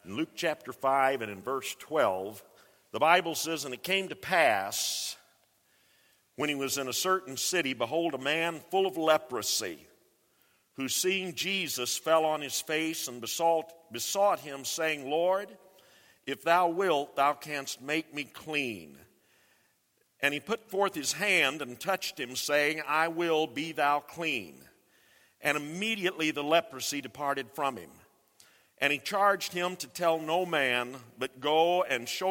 In Luke chapter 5 and in verse 12, the Bible says, "And it came to pass, when he was in a certain city, behold, a man full of leprosy, who seeing Jesus fell on his face and besought him, saying, Lord, if thou wilt, thou canst make me clean. And he put forth his hand and touched him, saying, I will, be thou clean. And immediately the leprosy departed from him. And he charged him to tell no man, but go and show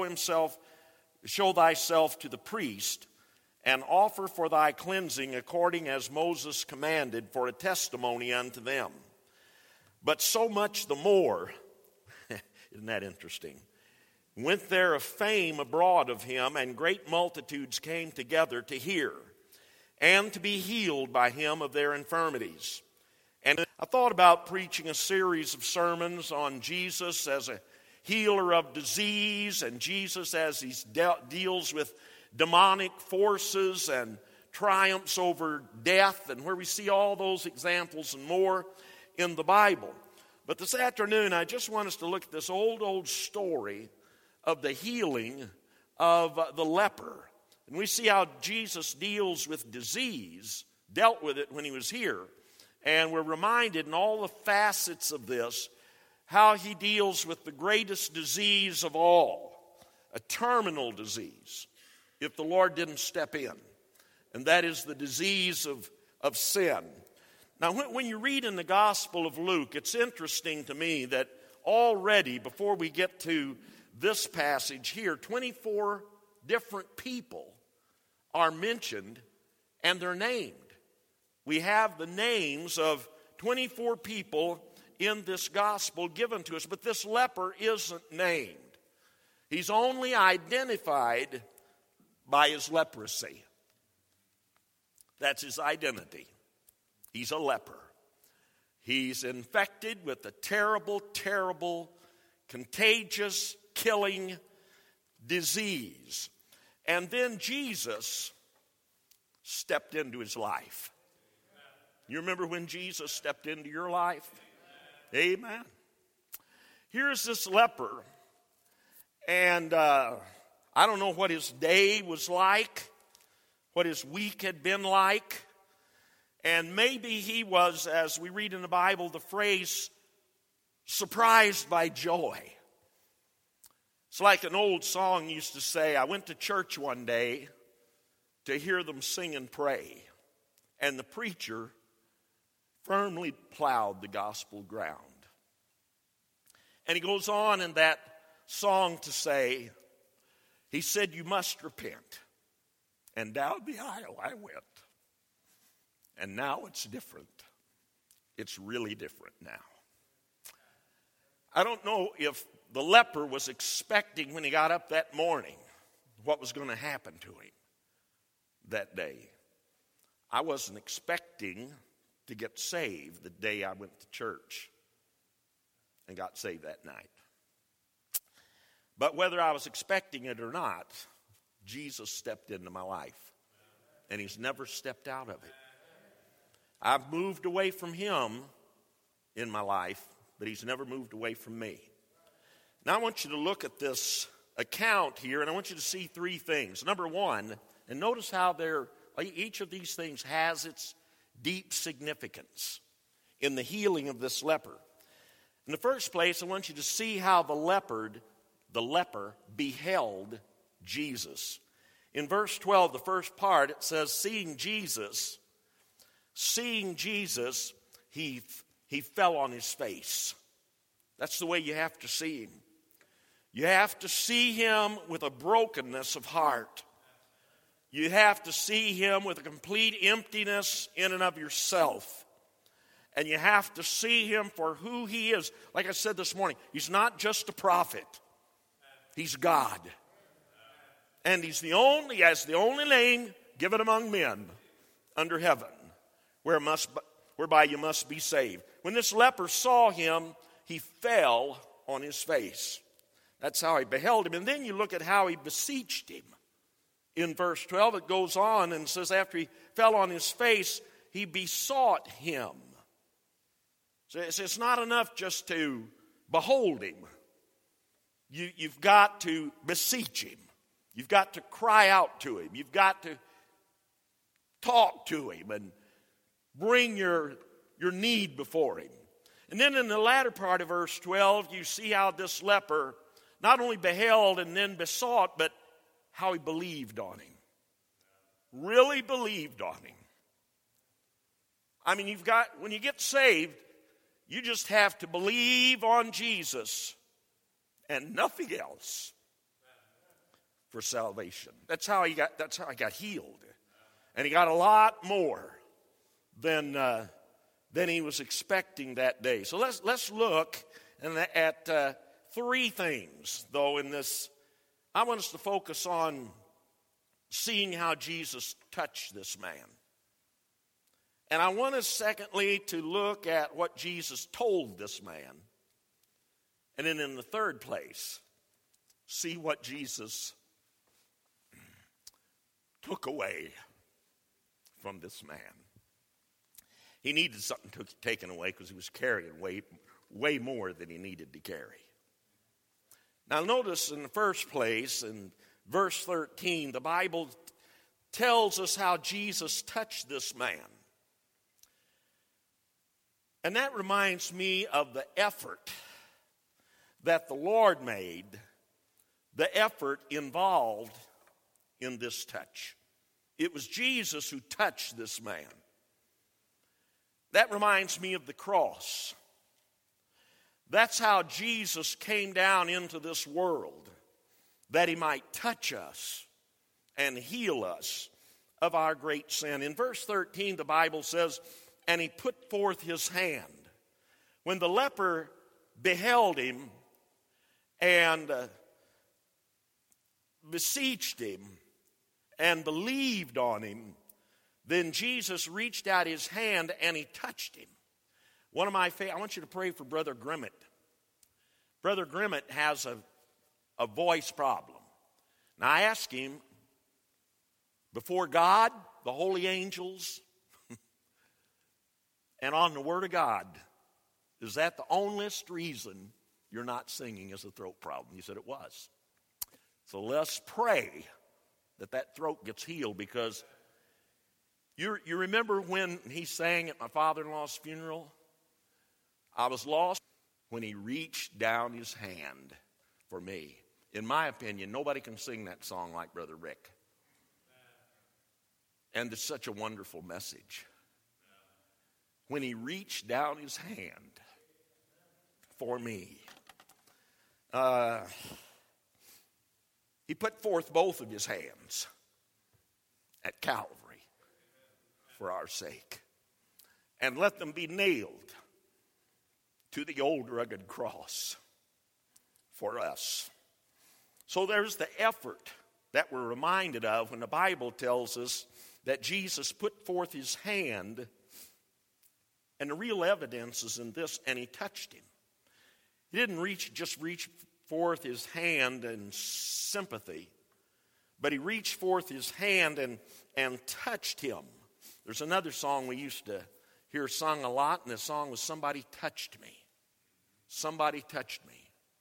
thyself to the priest, and offer for thy cleansing according as Moses commanded, for a testimony unto them. But so much the more," isn't that interesting, "went there a fame abroad of him, and great multitudes came together to hear, and to be healed by him of their infirmities." And I thought about preaching a series of sermons on Jesus as a healer of disease, and Jesus as he deals with demonic forces and triumphs over death, and where we see all those examples and more in the Bible. But this afternoon, I just want us to look at this old story of the healing of the leper. And we see how Jesus deals with disease, dealt with it when he was here. And we're reminded in all the facets of this, how he deals with the greatest disease of all, a terminal disease, if the Lord didn't step in. And that is the disease of sin. Now, when you read in the Gospel of Luke, it's interesting to me that already, before we get to this passage here, 24 different people are mentioned, and they're named. We have the names of 24 people in this gospel given to us, but this leper isn't named. He's only identified by his leprosy. That's his identity. He's a leper. He's infected with a terrible, contagious, killing disease. And then Jesus stepped into his life. You remember when Jesus stepped into your life? Amen. Here's this leper, and I don't know what his day was like, what his week had been like, and maybe he was, as we read in the Bible, the phrase, surprised by joy. It's like an old song used to say, I went to church one day to hear them sing and pray, and the preacher firmly plowed the gospel ground. And he goes on in that song to say, he said, you must repent. And down the aisle I went. And now it's different. It's really different now. I don't know if the leper was expecting when he got up that morning what was going to happen to him that day. I wasn't expecting to get saved the day I went to church and got saved that night. But whether I was expecting it or not, Jesus stepped into my life. And he's never stepped out of it. I've moved away from him in my life, but he's never moved away from me. Now I want you to look at this account here, and I want you to see three things. Number one, and notice how each of these things has its deep significance in the healing of this leper. In the first place, I want you to see how the leper beheld Jesus. In verse 12, the first part, it says, seeing Jesus, he fell on his face. That's the way you have to see him. You have to see him with a brokenness of heart. You have to see him with a complete emptiness in and of yourself. And you have to see him for who he is. Like I said this morning, he's not just a prophet. He's God. And he has the only name given among men under heaven, whereby you must be saved. When this leper saw him, he fell on his face. That's how he beheld him. And then you look at how he beseeched him. In verse 12, it goes on and says, after he fell on his face, he besought him. So it's not enough just to behold him. You've got to beseech him. You've got to cry out to him. You've got to talk to him and bring your need before him. And then in the latter part of verse 12, you see how this leper not only beheld and then besought, but how he believed on him. Really believed on him. I mean, when you get saved, you just have to believe on Jesus and nothing else for salvation. That's how he got healed. And he got a lot more than he was expecting that day. So let's look at three things, though, in this. I want us to focus on seeing how Jesus touched this man. And I want us, secondly, to look at what Jesus told this man. And then in the third place, see what Jesus took away from this man. He needed something taken away because he was carrying way more than he needed to carry. Now notice in the first place, in verse 13, the Bible tells us how Jesus touched this man. And that reminds me of the effort that the Lord made, the effort involved in this touch. It was Jesus who touched this man. That reminds me of the cross. That's how Jesus came down into this world, that he might touch us and heal us of our great sin. In verse 13, the Bible says, and he put forth his hand. When the leper beheld him and beseeched him and believed on him, then Jesus reached out his hand and he touched him. One of my I want you to pray for Brother Grimmett. Brother Grimmett has a voice problem. Now I asked him, before God, the holy angels, and on the Word of God, is that the only reason you're not singing is a throat problem? He said it was. So let's pray that throat gets healed, because you remember when he sang at my father-in-law's funeral? I was lost when he reached down his hand for me. In my opinion, nobody can sing that song like Brother Rick. And it's such a wonderful message. When he reached down his hand for me. He put forth both of his hands at Calvary for our sake, and let them be nailed to the old rugged cross for us. So there's the effort that we're reminded of when the Bible tells us that Jesus put forth his hand, and the real evidence is in this, and he touched him. He didn't just reach forth his hand in sympathy, but he reached forth his hand and touched him. There's another song we used to hear sung a lot, and the song was "Somebody Touched Me." Somebody touched me.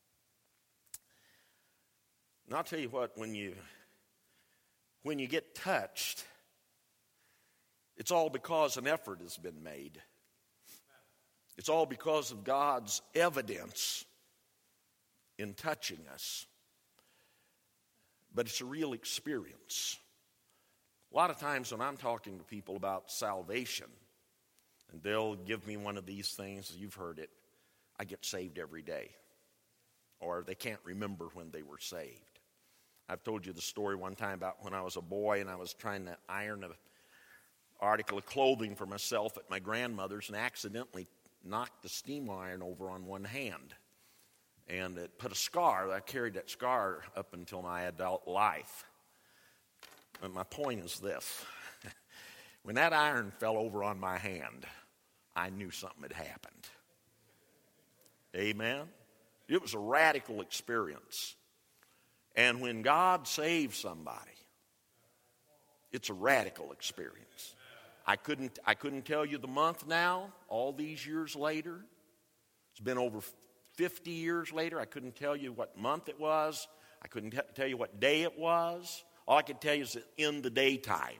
And I'll tell you what, when you get touched, it's all because an effort has been made. It's all because of God's evidence in touching us. But it's a real experience. A lot of times when I'm talking to people about salvation, and they'll give me one of these things, you've heard it, I get saved every day. Or they can't remember when they were saved. I've told you the story one time about when I was a boy and I was trying to iron an article of clothing for myself at my grandmother's and accidentally knocked the steam iron over on one hand. And it put a scar. I carried that scar up until my adult life. And my point is this. When that iron fell over on my hand, I knew something had happened. Amen? It was a radical experience. And when God saves somebody, it's a radical experience. I couldn't tell you the month now, all these years later. It's been over 50 years later. I couldn't tell you what month it was. I couldn't tell you what day it was. All I could tell you is in the daytime.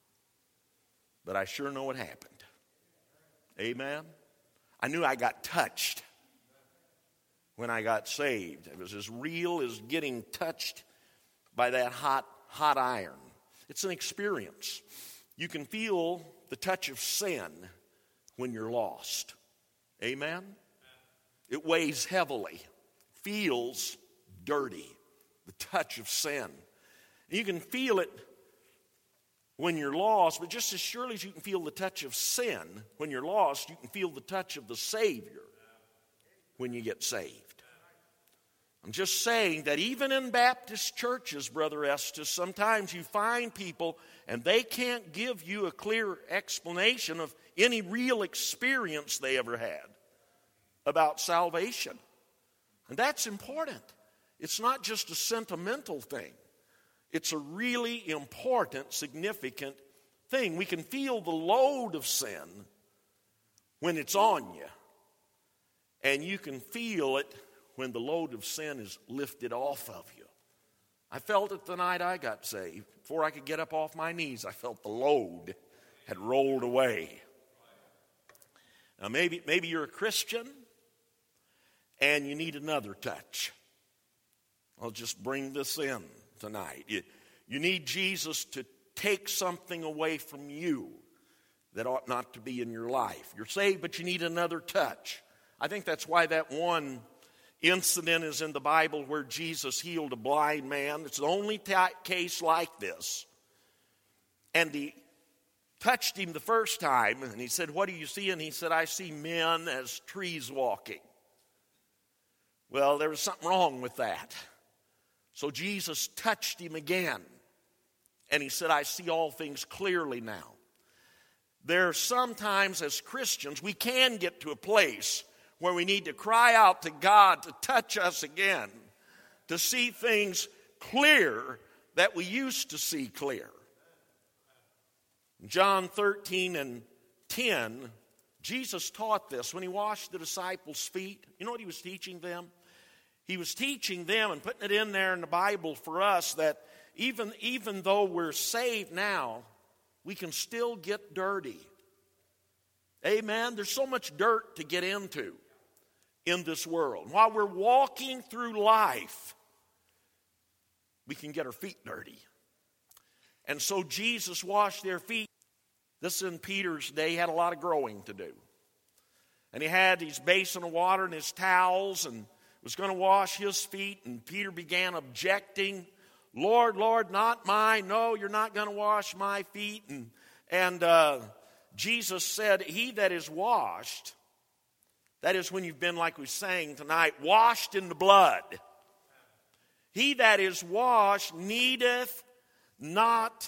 But I sure know what happened. Amen? I knew I got touched when I got saved. It was as real as getting touched by that hot iron. It's an experience. You can feel the touch of sin when you're lost. Amen? It weighs heavily, feels dirty, the touch of sin. You can feel it when you're lost, but just as surely as you can feel the touch of sin when you're lost, you can feel the touch of the Savior when you get saved. I'm just saying that even in Baptist churches, Brother Estes, sometimes you find people and they can't give you a clear explanation of any real experience they ever had about salvation. And that's important. It's not just a sentimental thing. It's a really important, significant thing. We can feel the load of sin when it's on you. And you can feel it when the load of sin is lifted off of you. I felt it the night I got saved. Before I could get up off my knees, I felt the load had rolled away. Now maybe you're a Christian and you need another touch. I'll just bring this in tonight. You need Jesus to take something away from you that ought not to be in your life. You're saved, but you need another touch. I think that's why that one incident is in the Bible where Jesus healed a blind man. It's the only case like this. And he touched him the first time, and he said, "What do you see?" And he said, "I see men as trees walking." Well, there was something wrong with that. So Jesus touched him again, and he said, "I see all things clearly now." There are sometimes as Christians, we can get to a place where we need to cry out to God to touch us again, to see things clear that we used to see clear. John 13:10, Jesus taught this when he washed the disciples' feet. You know what he was teaching them? He was teaching them and putting it in there in the Bible for us that even though we're saved now, we can still get dirty. Amen? There's so much dirt to get into in this world. While we're walking through life, we can get our feet dirty. And so Jesus washed their feet. This in Peter's day, he had a lot of growing to do. And he had his basin of water and his towels and was going to wash his feet. And Peter began objecting. "Lord, Lord, not mine. No, you're not going to wash my feet." And Jesus said, "He that is washed," that is when you've been, like we sang tonight, washed in the blood. "He that is washed needeth not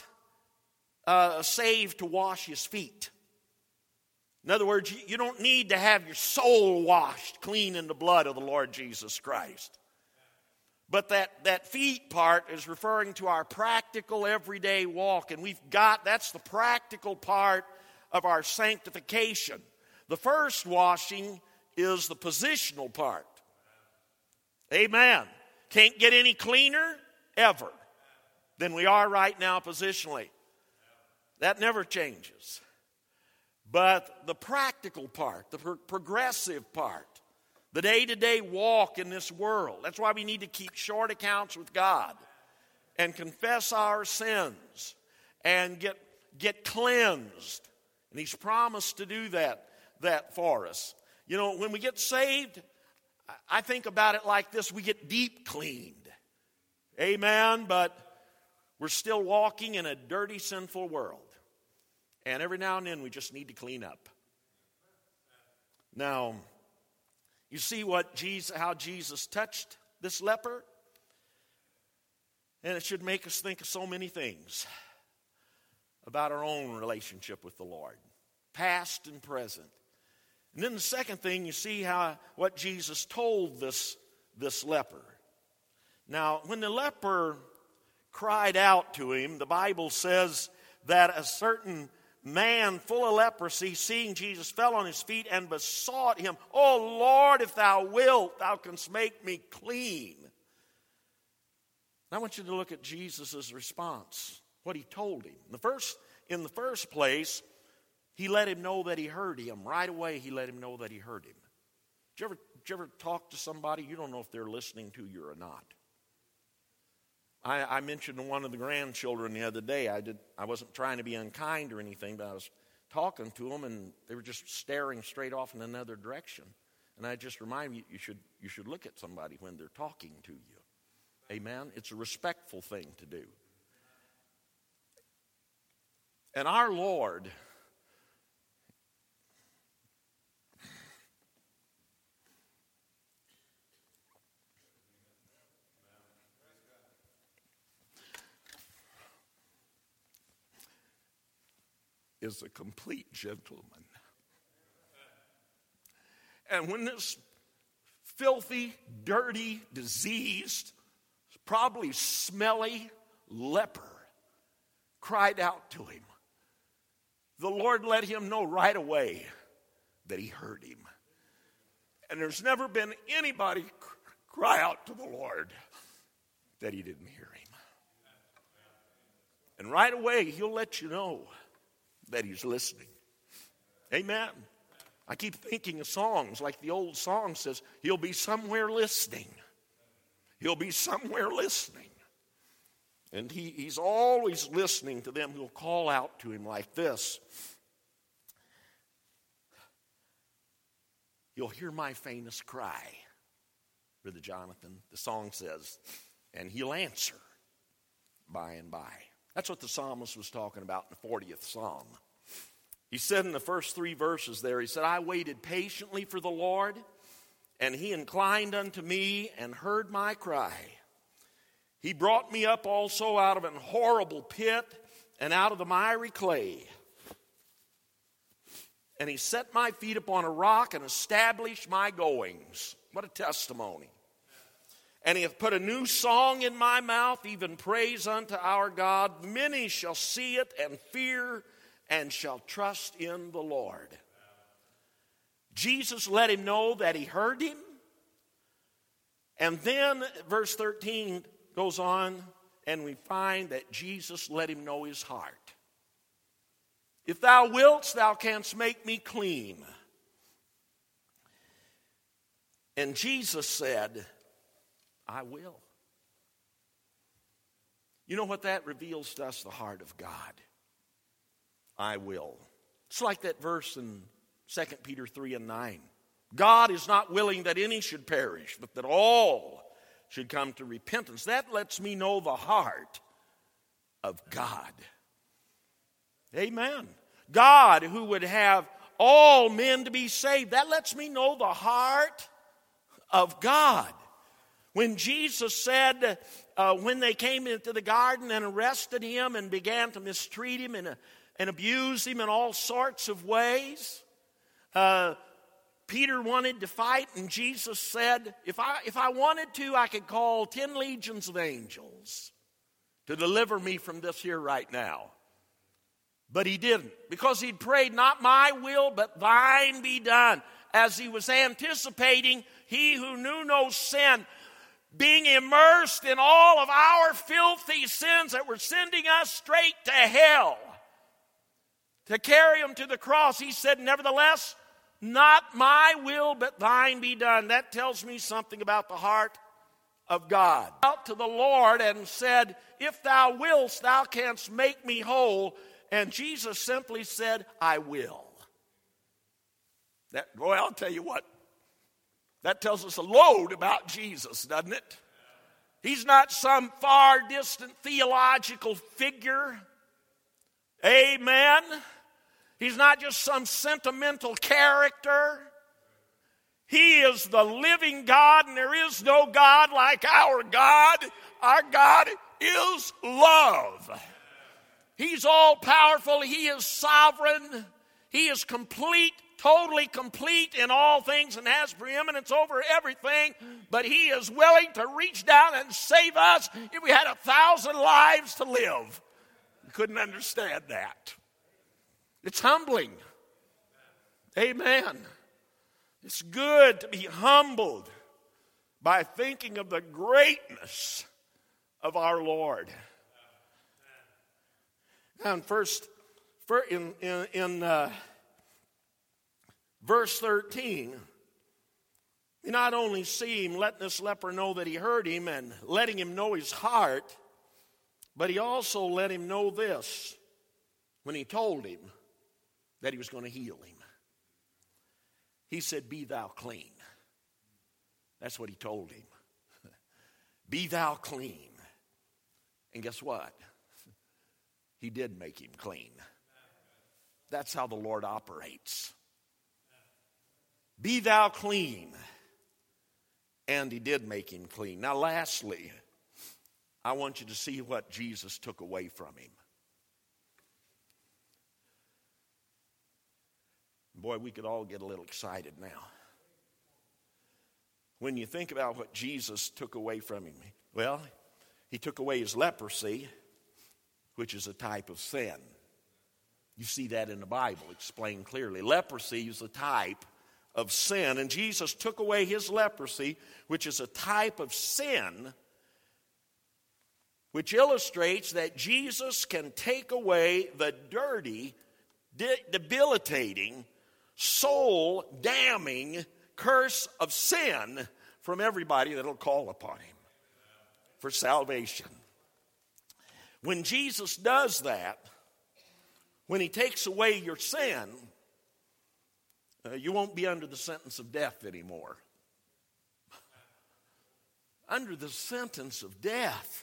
save to wash his feet." In other words, you don't need to have your soul washed clean in the blood of the Lord Jesus Christ. But that feet part is referring to our practical everyday walk. And that's the practical part of our sanctification. The first washing is the positional part. Amen. Can't get any cleaner ever than we are right now positionally. That never changes. But the practical part, the progressive part, the day-to-day walk in this world, that's why we need to keep short accounts with God and confess our sins and get cleansed. And he's promised to do that for us. You know, when we get saved, I think about it like this: we get deep cleaned. Amen? But we're still walking in a dirty, sinful world. And every now and then we just need to clean up. Now, you see how Jesus touched this leper? And it should make us think of so many things about our own relationship with the Lord, past and present. And then the second thing, you see what Jesus told this leper. Now, when the leper cried out to him, the Bible says that a certain man full of leprosy, seeing Jesus, fell on his feet and besought him, "Oh Lord, if thou wilt, thou canst make me clean." I want you to look at Jesus' response, what he told him. In the first place, he let him know that he heard him. Right away, he let him know that he heard him. Did you ever talk to somebody, you don't know if they're listening to you or not? I mentioned to one of the grandchildren the other day, I wasn't trying to be unkind or anything, but I was talking to them, and they were just staring straight off in another direction. And I just remind you, you should look at somebody when they're talking to you. Amen? It's a respectful thing to do. And our Lord is a complete gentleman. And when this filthy, dirty, diseased, probably smelly leper cried out to him, the Lord let him know right away that he heard him. And there's never been anybody cry out to the Lord that he didn't hear him. And right away, he'll let you know that he's listening. Amen. I keep thinking of songs like the old song says, he'll be somewhere listening. He'll be somewhere listening. And he's always listening to them who'll call out to him like this. You'll hear my faintest cry, Brother Jonathan, the song says, and he'll answer by and by. That's what the psalmist was talking about in the 40th Psalm. He said in the first 3 verses there, he said, I waited patiently for the Lord, and he inclined unto me and heard my cry. He brought me up also out of an horrible pit and out of the miry clay. And he set my feet upon a rock and established my goings. What a testimony. And he hath put a new song in my mouth, even praise unto our God. Many shall see it and fear and shall trust in the Lord. Jesus let him know that he heard him. And then verse 13 goes on, and we find that Jesus let him know his heart. If thou wilt, thou canst make me clean. And Jesus said, I will. You know what that reveals to us? The heart of God. I will. It's like that verse in 2 Peter 3:9. God is not willing that any should perish, but that all should come to repentance. That lets me know the heart of God. Amen. God who would have all men to be saved. That lets me know the heart of God. When Jesus said, when they came into the garden and arrested him and began to mistreat him and abuse him in all sorts of ways, Peter wanted to fight, and Jesus said, if I wanted to, I could call 10 legions of angels to deliver me from this here right now. But he didn't, because he'd prayed, not my will, but thine be done. As he was anticipating, he who knew no sin, being immersed in all of our filthy sins that were sending us straight to hell, to carry him to the cross, he said, nevertheless, not my will, but thine be done. That tells me something about the heart of God. Out to the Lord and said, if thou wilt, thou canst make me whole. And Jesus simply said, I will. Boy, I'll tell you what. That tells us a load about Jesus, doesn't it? He's not some far distant theological figure. Amen. He's not just some sentimental character. He is the living God, and there is no God like our God. Our God is love. He's all powerful. He is sovereign. He is complete, totally complete in all things and has preeminence over everything. But he is willing to reach down and save us if we had 1,000 lives to live. We couldn't understand that. It's humbling. Amen. It's good to be humbled by thinking of the greatness of our Lord. Now in verse 13, you not only see him letting this leper know that he heard him and letting him know his heart, but he also let him know this when he told him that he was going to heal him. He said, "Be thou clean." That's what he told him. Be thou clean. And guess what? He did make him clean. That's how the Lord operates. Be thou clean. And he did make him clean. Now lastly, I want you to see what Jesus took away from him. Boy, we could all get a little excited now. When you think about what Jesus took away from him, well, he took away his leprosy, which is a type of sin. You see that in the Bible explained clearly. Leprosy is a type of sin, and Jesus took away his leprosy, which is a type of sin, which illustrates that Jesus can take away the dirty, debilitating, soul-damning curse of sin from everybody that will call upon him for salvation. When Jesus does that, when he takes away your sin, you won't be under the sentence of death anymore. Under the sentence of death.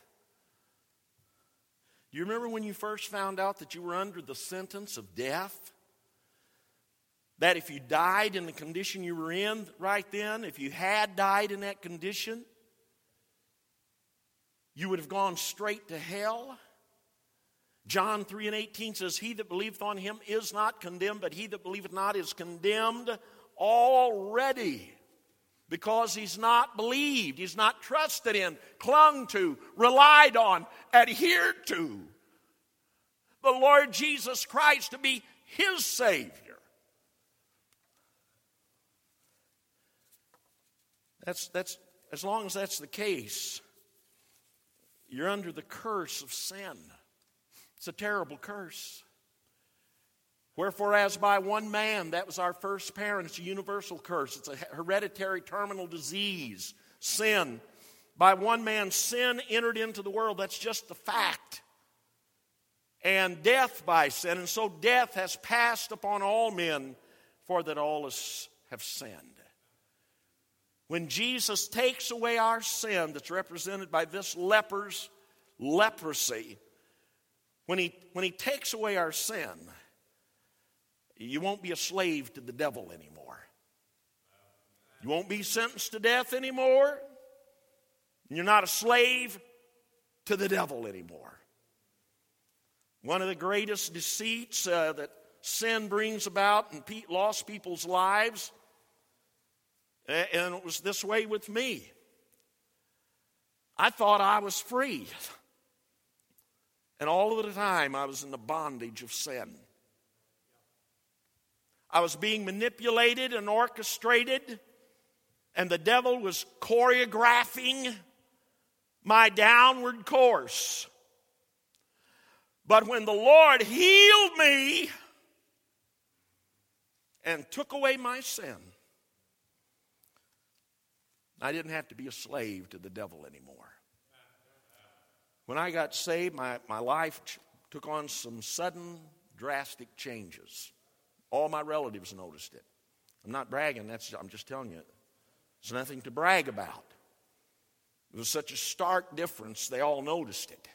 Do you remember when you first found out that you were under the sentence of death? That if you died in the condition you were in right then, if you had died in that condition, you would have gone straight to hell. John 3:18 says, "He that believeth on him is not condemned, but he that believeth not is condemned already." Because he's not believed, he's not trusted in, clung to, relied on, adhered to the Lord Jesus Christ to be his Savior. That's as long as that's the case, you're under the curse of sin. It's a terrible curse. Wherefore, as by one man, that was our first parent, it's a universal curse. It's a hereditary terminal disease, sin. By one man, sin entered into the world. That's just the fact. And death by sin. And so death has passed upon all men, for that all have sinned. When Jesus takes away our sin that's represented by this leper's leprosy, when he takes away our sin, you won't be a slave to the devil anymore. You won't be sentenced to death anymore. You're not a slave to the devil anymore. One of the greatest deceits that sin brings about in lost people's lives, and it was this way with me. I thought I was free. And all of the time I was in the bondage of sin. I was being manipulated and orchestrated, and the devil was choreographing my downward course. But when the Lord healed me and took away my sin, I didn't have to be a slave to the devil anymore. When I got saved, my life took on some sudden, drastic changes. All my relatives noticed it. I'm not bragging, I'm just telling you. There's nothing to brag about. It was such a stark difference, they all noticed it.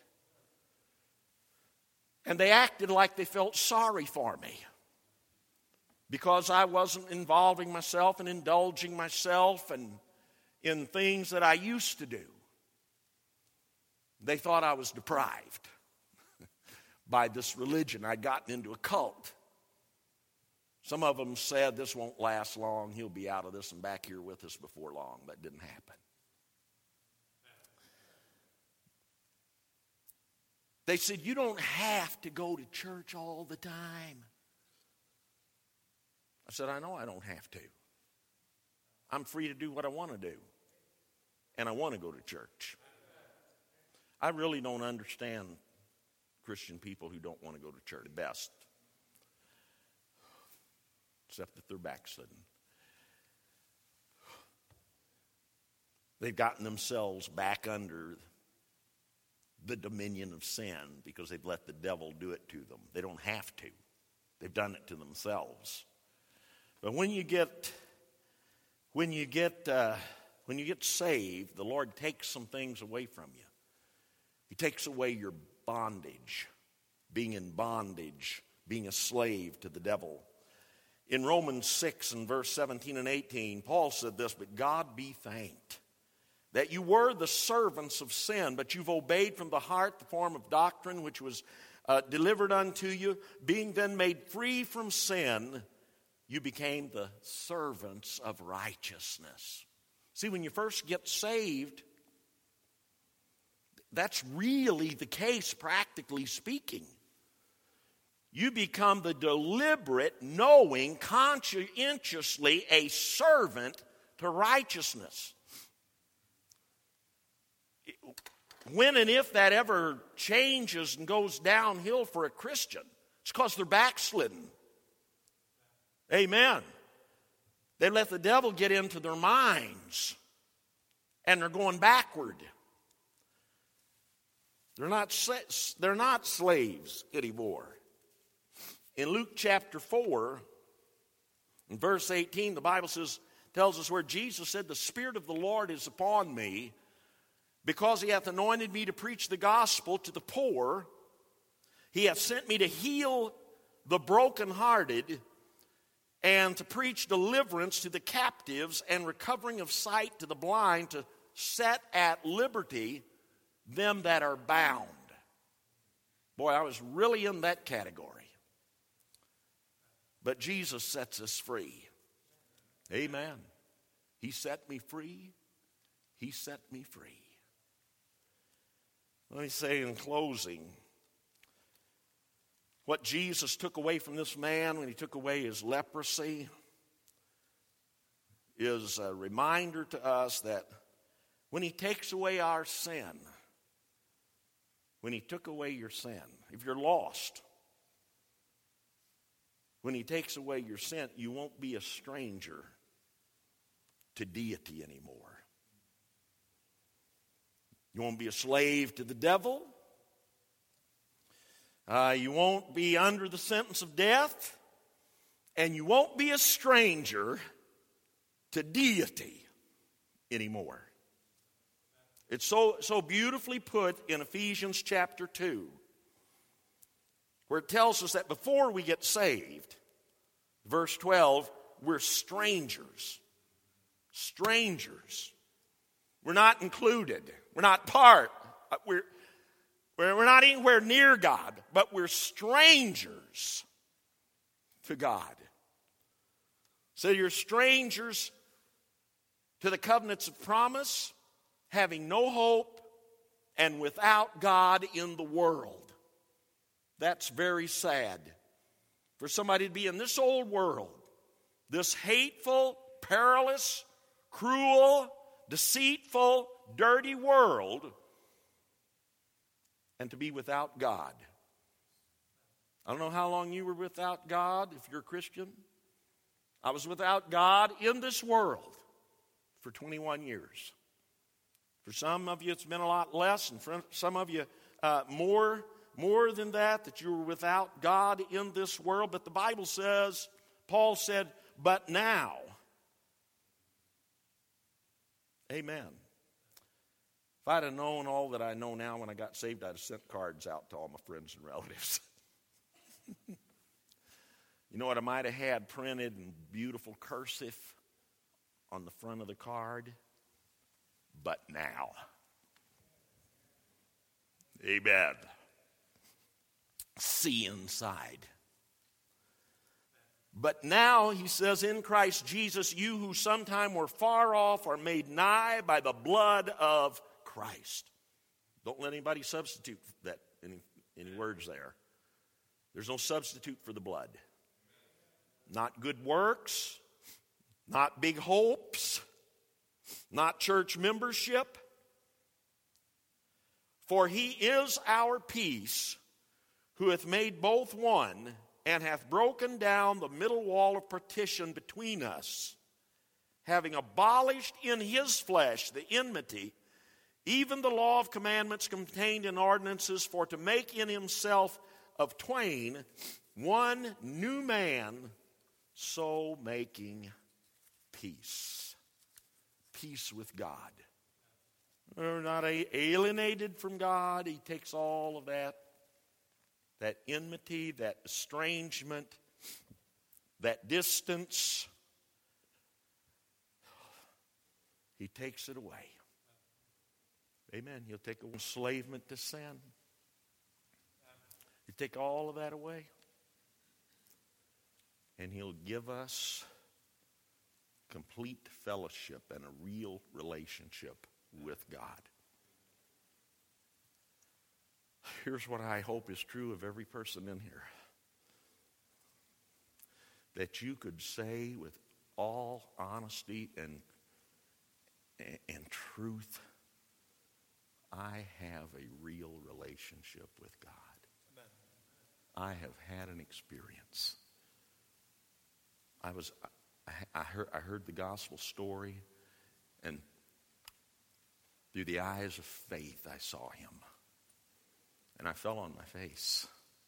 And they acted like they felt sorry for me, because I wasn't involving myself and indulging myself and in things that I used to do. They thought I was deprived by this religion. I'd gotten into a cult. Some of them said, "This won't last long. He'll be out of this and back here with us before long." That didn't happen. They said, "You don't have to go to church all the time. I said, I know I don't have to. I'm free to do what I want to do. And I want to go to church. I really don't understand Christian people who don't want to go to church best. Except that they're backslidden. They've gotten themselves back under the dominion of sin because they've let the devil do it to them. They don't have to. They've done it to themselves. But when you get saved, the Lord takes some things away from you. He takes away your bondage, being in bondage, being a slave to the devil. In Romans 6 and verse 17 and 18, Paul said this, but God be thanked that you were the servants of sin, but you've obeyed from the heart the form of doctrine which was delivered unto you. Being then made free from sin, you became the servants of righteousness. See, when you first get saved, that's really the case, practically speaking. You become the deliberate, knowing, conscientiously a servant to righteousness. When and if that ever changes and goes downhill for a Christian, it's because they're backslidden. Amen. They let the devil get into their minds, and they're going backward. They're not slaves anymore. In Luke chapter 4, in verse 18, the Bible tells us where Jesus said, the Spirit of the Lord is upon me, because he hath anointed me to preach the gospel to the poor. He hath sent me to heal the brokenhearted, and to preach deliverance to the captives, and recovering of sight to the blind, to set at liberty them that are bound. Boy, I was really in that category. But Jesus sets us free. Amen. He set me free. He set me free. Let me say in closing, what Jesus took away from this man when he took away his leprosy is a reminder to us that when he takes away our sin, when he took away your sin, if you're lost, when he takes away your sin, you won't be a stranger to deity anymore. You won't be a slave to the devil. You won't be under the sentence of death. And you won't be a stranger to deity anymore. It's so beautifully put in Ephesians chapter 2, where it tells us that before we get saved, verse 12, we're strangers. Strangers. We're not included. We're not part. We're not anywhere near God, but we're strangers to God. So you're strangers to the covenants of promise, having no hope, and without God in the world. That's very sad. For somebody to be in this old world, this hateful, perilous, cruel, deceitful, dirty world, and to be without God. I don't know how long you were without God if you're a Christian. I was without God in this world for 21 years. For some of you it's been a lot less, and for some of you more than that you were without God in this world. But the Bible says, Paul said, but now. Amen. If I'd have known all that I know now when I got saved, I'd have sent cards out to all my friends and relatives. You know what I might have had printed in beautiful cursive on the front of the card? But now. Amen. See inside. But now, he says, in Christ Jesus, you who sometime were far off are made nigh by the blood of Christ. Don't let anybody substitute that any words there. There's no substitute for the blood. not good works, not big hopes, not church membership. For he is our peace, who hath made both one, and hath broken down the middle wall of partition between us, having abolished in his flesh the enmity, even the law of commandments contained in ordinances, for to make in himself of twain one new man, so making peace. Peace with God. We're not alienated from God. He takes all of that enmity, that estrangement, that distance. He takes it away. Amen. He'll take enslavement to sin. He'll take all of that away. And he'll give us complete fellowship and a real relationship with God. Here's what I hope is true of every person in here. That you could say with all honesty and truth, I have a real relationship with God. Amen. I have had an experience. I heard the gospel story, and through the eyes of faith, I saw him. And I fell on my face.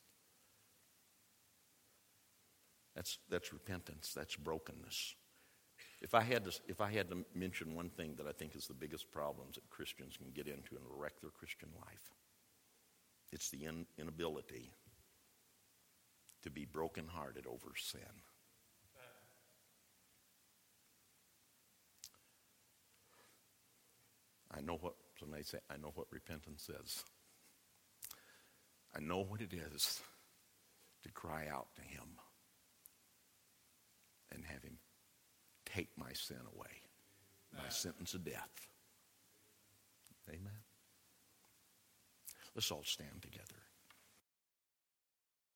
That's repentance. That's brokenness. If I had to mention one thing that I think is the biggest problems that Christians can get into and wreck their Christian life, it's the inability to be brokenhearted over sin. I know what somebody say. I know what repentance is. I know what it is to cry out to him and have him take my sin away, my sentence of death. Amen. Let's all stand together.